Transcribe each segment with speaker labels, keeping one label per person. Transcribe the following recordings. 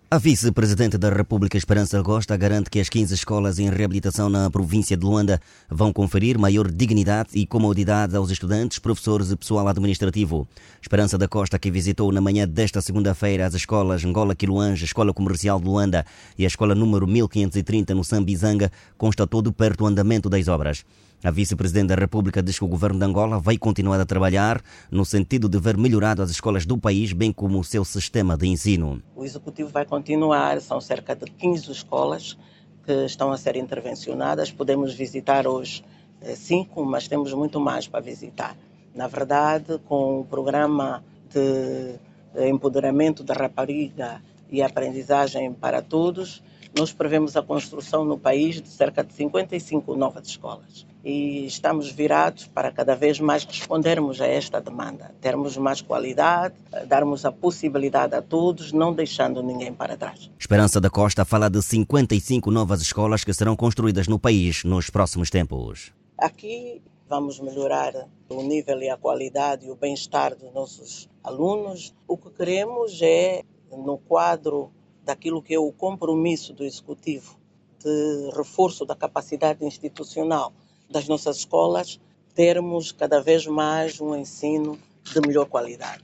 Speaker 1: A vice-presidente da República, Esperança Costa, garante que as 15 escolas em reabilitação na província de Luanda vão conferir maior dignidade e comodidade aos estudantes, professores e pessoal administrativo. Esperança da Costa, que visitou na manhã desta segunda-feira as escolas Ngola Quiluanja, Escola Comercial de Luanda e a escola número 1530 no Sambizanga, constatou de perto o andamento das obras. A vice-presidente da República diz que o governo de Angola vai continuar a trabalhar no sentido de ver melhorado as escolas do país, bem como o seu sistema de ensino.
Speaker 2: O Executivo vai continuar, são cerca de 15 escolas que estão a ser intervencionadas. Podemos visitar hoje 5, mas temos muito mais para visitar. Na verdade, com o programa de empoderamento da rapariga e aprendizagem para todos, nós prevemos a construção no país de cerca de 55 novas escolas. E estamos virados para cada vez mais respondermos a esta demanda, termos mais qualidade, darmos a possibilidade a todos, não deixando ninguém para trás.
Speaker 1: Esperança da Costa fala de 55 novas escolas que serão construídas no país nos próximos tempos.
Speaker 2: Aqui vamos melhorar o nível e a qualidade e o bem-estar dos nossos alunos. O que queremos é, no quadro daquilo que é o compromisso do Executivo de reforço da capacidade institucional das nossas escolas, termos cada vez mais um ensino de melhor qualidade.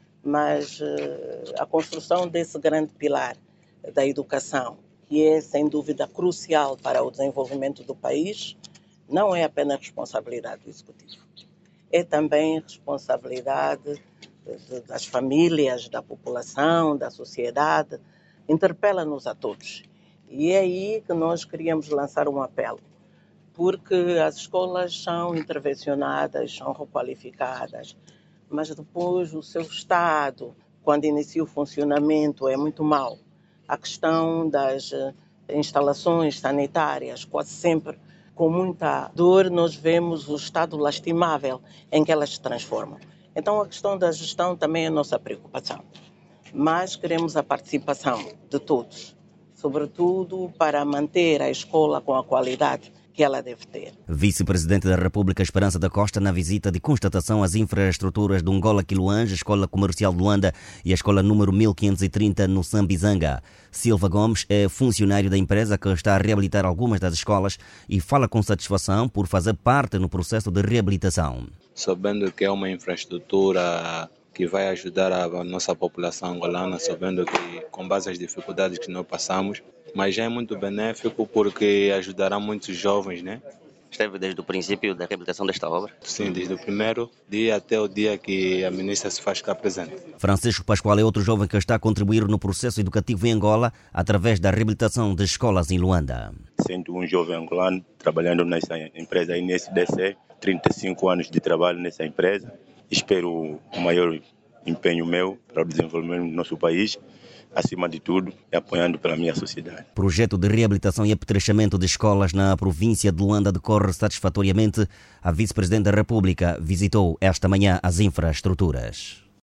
Speaker 2: Mas a construção desse grande pilar da educação, que é sem dúvida crucial para o desenvolvimento do país, não é apenas responsabilidade do Executivo. É também responsabilidade das famílias, da população, da sociedade. Interpela-nos a todos. E é aí que nós queríamos lançar um apelo, porque as escolas são intervencionadas, são requalificadas, mas depois o seu estado, quando inicia o funcionamento, é muito mau. A questão das instalações sanitárias, quase sempre com muita dor, nós vemos o estado lastimável em que elas se transformam. Então a questão da gestão também é nossa preocupação. Mas queremos a participação de todos, sobretudo para manter a escola com a qualidade que ela deve ter.
Speaker 1: Vice-presidente da República, Esperança da Costa, na visita de constatação às infraestruturas do Ngola Quiluanja, Escola Comercial de Luanda e a escola número 1530 no Sambizanga. Silva Gomes é funcionário da empresa que está a reabilitar algumas das escolas e fala com satisfação por fazer parte no processo de reabilitação.
Speaker 3: Sabendo que é uma infraestrutura que vai ajudar a nossa população angolana, sabendo que com base às dificuldades que nós passamos, mas já é muito benéfico porque ajudará muitos jovens, né?
Speaker 1: Esteve desde o princípio da reabilitação desta obra?
Speaker 3: Sim, desde o primeiro dia até o dia que a ministra se faz cá presente. Francisco
Speaker 1: Pascoal é outro jovem que está a contribuir no processo educativo em Angola através da reabilitação de escolas em Luanda.
Speaker 4: Sendo um jovem angolano trabalhando nessa empresa INSDC, 35 anos de trabalho nessa empresa. Espero o maior empenho meu para o desenvolvimento do nosso país, acima de tudo, e apoiando pela minha sociedade.
Speaker 1: O projeto de reabilitação e apetrechamento de escolas na província de Luanda decorre satisfatoriamente. A vice-presidente da República visitou esta manhã as infraestruturas.